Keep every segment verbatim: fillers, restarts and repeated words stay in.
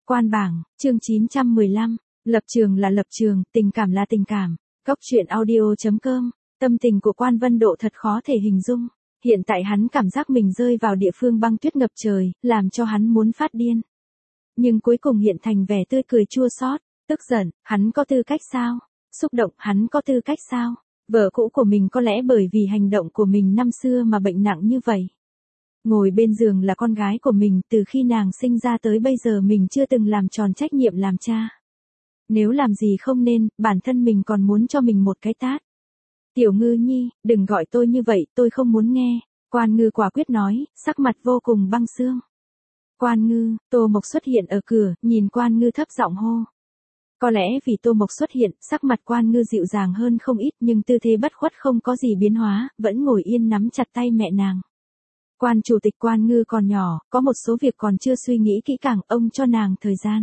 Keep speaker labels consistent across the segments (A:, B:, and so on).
A: Quan bảng, chương chín trăm mười lăm, lập trường là lập trường, tình cảm là tình cảm. Cốc truyện audio chấm com, tâm tình của Quan Vân Độ thật khó thể hình dung. Hiện tại hắn cảm giác mình rơi vào địa phương băng tuyết ngập trời, làm cho hắn muốn phát điên. Nhưng cuối cùng hiện thành vẻ tươi cười chua xót, tức giận, hắn có tư cách sao? Xúc động, hắn có tư cách sao? Vợ cũ của mình có lẽ bởi vì hành động của mình năm xưa mà bệnh nặng như vậy. Ngồi bên giường là con gái của mình, từ khi nàng sinh ra tới bây giờ mình chưa từng làm tròn trách nhiệm làm cha. Nếu làm gì không nên, bản thân mình còn muốn cho mình một cái tát. Tiểu Ngư Nhi, đừng gọi tôi như vậy, tôi không muốn nghe. Quan Ngư quả quyết nói, sắc mặt vô cùng băng xương. Quan Ngư, Tô Mộc xuất hiện ở cửa, nhìn Quan Ngư thấp giọng hô. Có lẽ vì Tô Mộc xuất hiện, sắc mặt Quan Ngư dịu dàng hơn không ít, nhưng tư thế bất khuất không có gì biến hóa, vẫn ngồi yên nắm chặt tay mẹ nàng. Quan chủ tịch Quan Ngư còn nhỏ, có một số việc còn chưa suy nghĩ kỹ càng, ông cho nàng thời gian.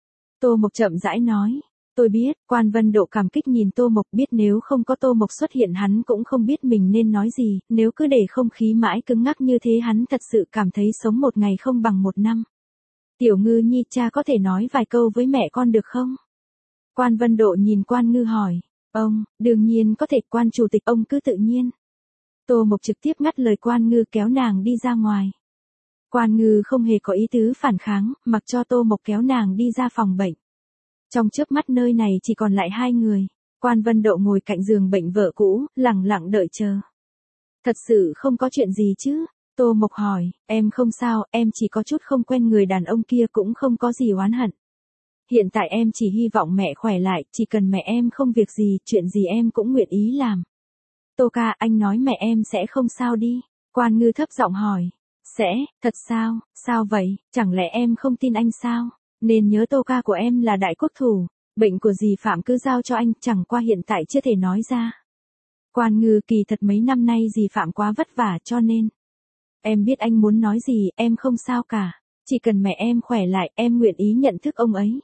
A: Tô Mộc chậm rãi nói, tôi biết. Quan Vân Độ cảm kích nhìn Tô Mộc, biết nếu không có Tô Mộc xuất hiện hắn cũng không biết mình nên nói gì, nếu cứ để không khí mãi cứng ngắc như thế hắn thật sự cảm thấy sống một ngày không bằng một năm. Tiểu Ngư Nhi, cha có thể nói vài câu với mẹ con được không? Quan Vân Độ nhìn Quan Ngư hỏi, ông, đương nhiên có thể. Quan chủ tịch, ông cứ tự nhiên. Tô Mộc trực tiếp ngắt lời Quan Ngư, kéo nàng đi ra ngoài. Quan Ngư không hề có ý tứ phản kháng, mặc cho Tô Mộc kéo nàng đi ra phòng bệnh. Trong chớp mắt nơi này chỉ còn lại hai người. Quan Vân Độ ngồi cạnh giường bệnh vợ cũ, lặng lặng đợi chờ. Thật sự không có chuyện gì chứ? Tô Mộc hỏi, em không sao, em chỉ có chút không quen người đàn ông kia, cũng không có gì oán hận. Hiện tại em chỉ hy vọng mẹ khỏe lại, chỉ cần mẹ em không việc gì, chuyện gì em cũng nguyện ý làm. Tô ca, anh nói mẹ em sẽ không sao đi. Quan Ngư thấp giọng hỏi. Sẽ, thật sao, sao vậy, chẳng lẽ em không tin anh sao? Nên nhớ Tô ca của em là đại quốc thủ, bệnh của dì Phạm cứ giao cho anh, chẳng qua hiện tại chưa thể nói ra. Quan Ngư, kỳ thật mấy năm nay dì Phạm quá vất vả cho nên. Em biết anh muốn nói gì, em không sao cả. Chỉ cần mẹ em khỏe lại, em nguyện ý nhận thức ông ấy.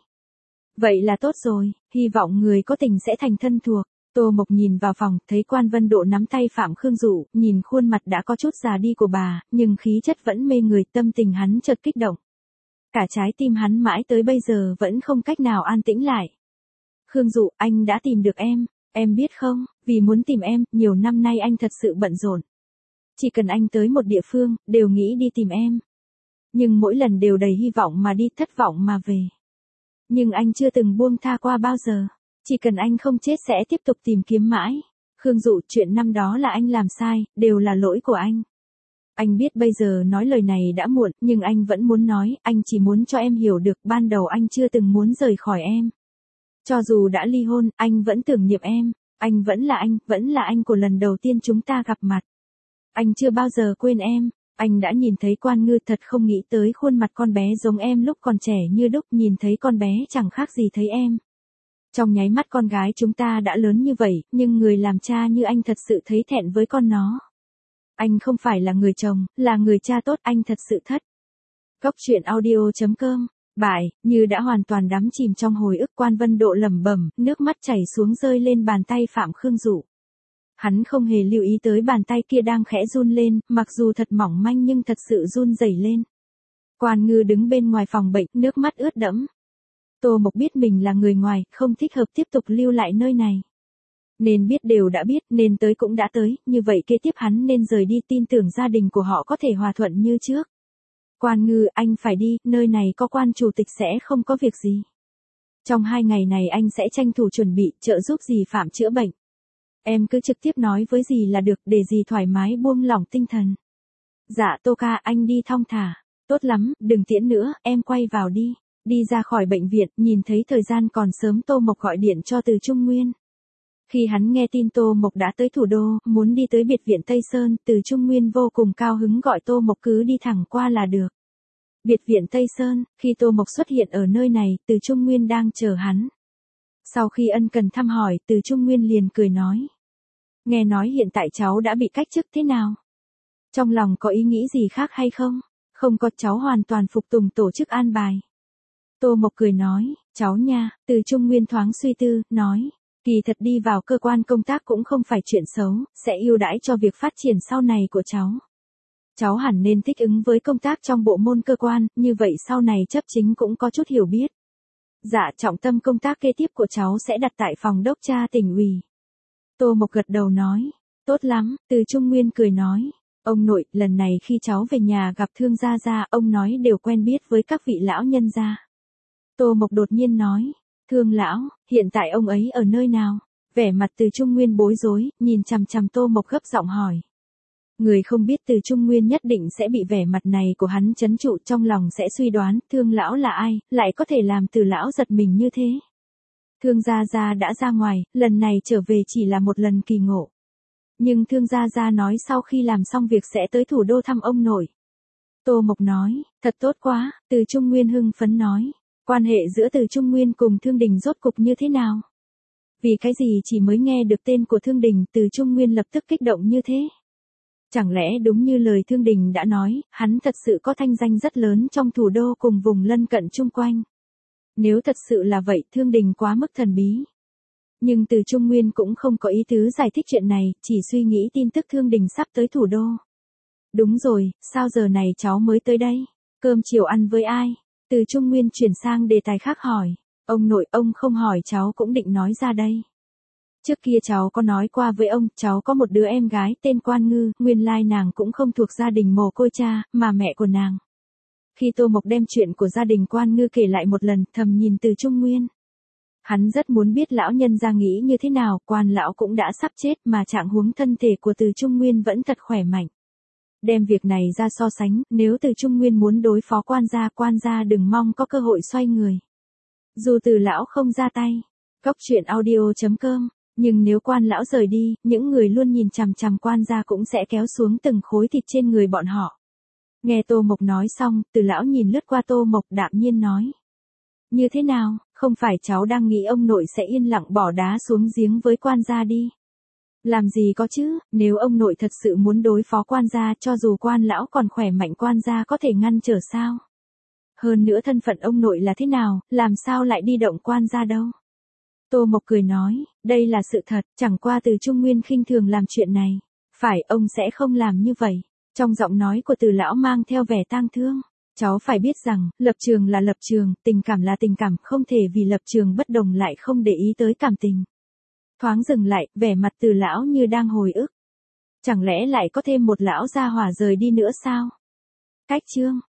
A: Vậy là tốt rồi, hy vọng người có tình sẽ thành thân thuộc. Tô Mộc nhìn vào phòng, thấy Quan Vân Độ nắm tay Phạm Khương Dụ, nhìn khuôn mặt đã có chút già đi của bà, nhưng khí chất vẫn mê người, tâm tình hắn chợt kích động. Cả trái tim hắn mãi tới bây giờ vẫn không cách nào an tĩnh lại. Khương Dụ, anh đã tìm được em, em biết không, vì muốn tìm em, nhiều năm nay anh thật sự bận rộn. Chỉ cần anh tới một địa phương, đều nghĩ đi tìm em. Nhưng mỗi lần đều đầy hy vọng mà đi, thất vọng mà về. Nhưng anh chưa từng buông tha qua bao giờ. Chỉ cần anh không chết sẽ tiếp tục tìm kiếm mãi. Khương Dụ, chuyện năm đó là anh làm sai, đều là lỗi của anh. Anh biết bây giờ nói lời này đã muộn, nhưng anh vẫn muốn nói, anh chỉ muốn cho em hiểu được, ban đầu anh chưa từng muốn rời khỏi em. Cho dù đã ly hôn, anh vẫn tưởng niệm em, anh vẫn là anh, vẫn là anh của lần đầu tiên chúng ta gặp mặt. Anh chưa bao giờ quên em, anh đã nhìn thấy Quan Ngư, thật không nghĩ tới khuôn mặt con bé giống em lúc còn trẻ như đúc, nhìn thấy con bé chẳng khác gì thấy em. Trong nháy mắt con gái chúng ta đã lớn như vậy, nhưng người làm cha như anh thật sự thấy thẹn với con nó. Anh không phải là người chồng, là người cha tốt, anh thật sự thất. Cốc truyện audio chấm com, bại, như đã hoàn toàn đắm chìm trong hồi ức. Quan Vân Độ lẩm bẩm, nước mắt chảy xuống rơi lên bàn tay Phạm Khương Dụ. Hắn không hề lưu ý tới bàn tay kia đang khẽ run lên, mặc dù thật mỏng manh nhưng thật sự run rẩy lên. Quan Ngư đứng bên ngoài phòng bệnh, nước mắt ướt đẫm. Tô Mộc biết mình là người ngoài, không thích hợp tiếp tục lưu lại nơi này. Nên biết đều đã biết, nên tới cũng đã tới, như vậy kế tiếp hắn nên rời đi, tin tưởng gia đình của họ có thể hòa thuận như trước. Quan Ngư, anh phải đi, nơi này có Quan chủ tịch sẽ không có việc gì. Trong hai ngày này anh sẽ tranh thủ chuẩn bị, trợ giúp dì Phạm chữa bệnh. Em cứ trực tiếp nói với dì là được, để dì thoải mái buông lỏng tinh thần. Dạ Tô ca, anh đi thong thả. Tốt lắm, đừng tiễn nữa, em quay vào đi. Đi ra khỏi bệnh viện, nhìn thấy thời gian còn sớm, Tô Mộc gọi điện cho Từ Trung Nguyên. Khi hắn nghe tin Tô Mộc đã tới thủ đô, muốn đi tới biệt viện Tây Sơn, Từ Trung Nguyên vô cùng cao hứng gọi Tô Mộc cứ đi thẳng qua là được. Biệt viện Tây Sơn, khi Tô Mộc xuất hiện ở nơi này, Từ Trung Nguyên đang chờ hắn. Sau khi ân cần thăm hỏi, Từ Trung Nguyên liền cười nói. Nghe nói hiện tại cháu đã bị cách chức thế nào? Trong lòng có ý nghĩ gì khác hay không? Không có, cháu hoàn toàn phục tùng tổ chức an bài. Tô Mộc cười nói, cháu nha. Từ Trung Nguyên thoáng suy tư, nói. Kỳ thật đi vào cơ quan công tác cũng không phải chuyện xấu, sẽ ưu đãi cho việc phát triển sau này của cháu. cháu hẳn nên thích ứng với công tác trong bộ môn cơ quan, như vậy sau này chấp chính cũng có chút hiểu biết. Dạ, trọng tâm công tác kế tiếp của cháu sẽ đặt tại phòng đốc tra tỉnh ủy. Tô Mộc gật đầu nói, tốt lắm, Từ Trung Nguyên cười nói, ông nội, lần này khi cháu về nhà gặp Thương gia gia, ông nói đều quen biết với các vị lão nhân gia. Tô Mộc đột nhiên nói, Thương lão, hiện tại ông ấy ở nơi nào? Vẻ mặt Từ Trung Nguyên bối rối, nhìn chằm chằm Tô Mộc gấp giọng hỏi. Người không biết Từ Trung Nguyên nhất định sẽ bị vẻ mặt này của hắn chấn trụ, trong lòng sẽ suy đoán, Thương lão là ai, lại có thể làm Từ lão giật mình như thế. Thương gia gia đã ra ngoài, lần này trở về chỉ là một lần kỳ ngộ. Nhưng Thương gia gia nói sau khi làm xong việc sẽ tới thủ đô thăm ông nội. Tô Mộc nói, thật tốt quá, Từ Trung Nguyên hưng phấn nói. Quan hệ giữa Từ Trung Nguyên cùng Thương Đình rốt cục như thế nào? Vì cái gì chỉ mới nghe được tên của Thương Đình, Từ Trung Nguyên lập tức kích động như thế? Chẳng lẽ đúng như lời Thương Đình đã nói, hắn thật sự có thanh danh rất lớn trong thủ đô cùng vùng lân cận chung quanh. Nếu thật sự là vậy, Thương Đình quá mức thần bí. Nhưng Từ Trung Nguyên cũng không có ý tứ giải thích chuyện này, chỉ suy nghĩ tin tức Thương Đình sắp tới thủ đô. Đúng rồi, sao giờ này cháu mới tới đây? Cơm chiều ăn với ai? Từ Trung Nguyên chuyển sang đề tài khác hỏi. Ông nội, ông không hỏi cháu cũng định nói ra đây. Trước kia cháu có nói qua với ông, cháu có một đứa em gái tên Quan Ngư, nguyên lai nàng cũng không thuộc gia đình mồ côi cha, mà mẹ của nàng. Khi Tô Mộc đem chuyện của gia đình Quan Ngư kể lại một lần, thầm nhìn Từ Trung Nguyên. Hắn rất muốn biết lão nhân gia nghĩ như thế nào, Quan lão cũng đã sắp chết mà trạng huống thân thể của Từ Trung Nguyên vẫn thật khỏe mạnh. Đem việc này ra so sánh, nếu Từ Trung Nguyên muốn đối phó Quan gia, Quan gia đừng mong có cơ hội xoay người. Dù Từ lão không ra tay, Cốc truyện audio chấm com, nhưng nếu Quan lão rời đi, những người luôn nhìn chằm chằm Quan gia cũng sẽ kéo xuống từng khối thịt trên người bọn họ. Nghe Tô Mộc nói xong, Từ lão nhìn lướt qua Tô Mộc đạm nhiên nói. Như thế nào, không phải cháu đang nghĩ ông nội sẽ yên lặng bỏ đá xuống giếng với Quan gia đi. Làm gì có chứ, nếu ông nội thật sự muốn đối phó Quan gia, cho dù Quan lão còn khỏe mạnh, Quan gia có thể ngăn trở sao? Hơn nữa thân phận ông nội là thế nào, làm sao lại đi động Quan gia đâu? Tô Mộc cười nói, đây là sự thật, chẳng qua Từ Trung Nguyên khinh thường làm chuyện này. Phải, ông sẽ không làm như vậy. Trong giọng nói của Từ lão mang theo vẻ tang thương. Cháu phải biết rằng, lập trường là lập trường, tình cảm là tình cảm, không thể vì lập trường bất đồng lại không để ý tới cảm tình. Thoáng dừng lại, vẻ mặt Từ lão như đang hồi ức. Chẳng lẽ lại có thêm một lão gia hỏa rời đi nữa sao? Cách chương